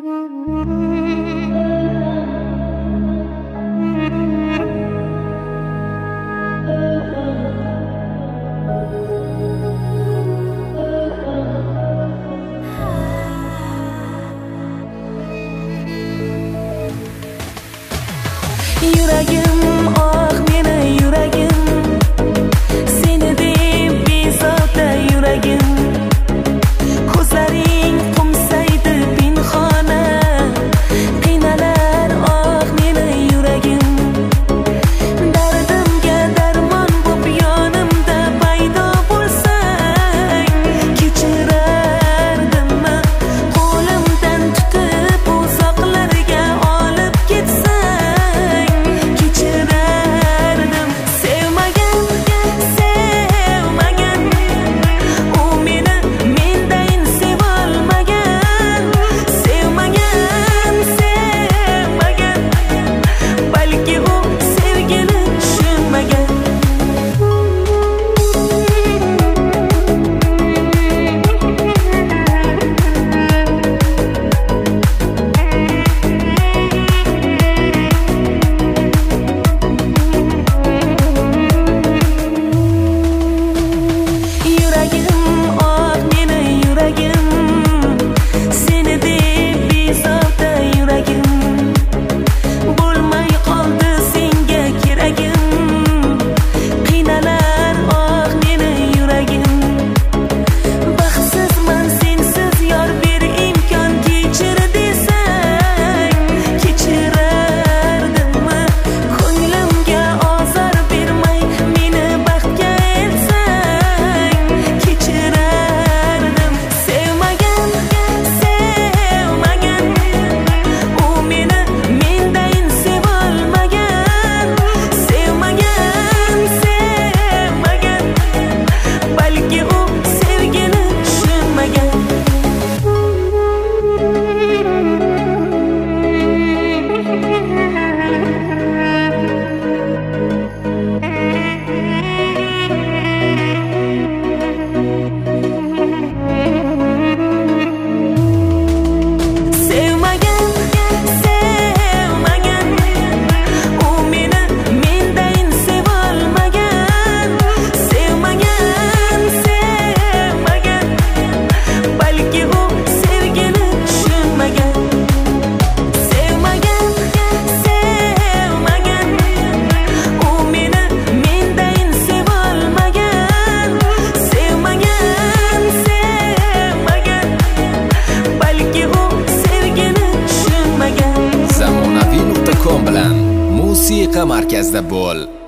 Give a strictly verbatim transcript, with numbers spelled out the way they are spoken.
Yuragim, oh meni yuragim, seni deb bezovta yuragim. Ko'zlaring qumsaydi pinhona, qiynalar oh meni yuragim. Dardimga darmon bo'p yonimda paydo bo'lsang, kechirardimmi qo'limdan tutib uzoqlarga olib ketsang. zamonaviy nuqta com bilan musiqa markazida bo'l.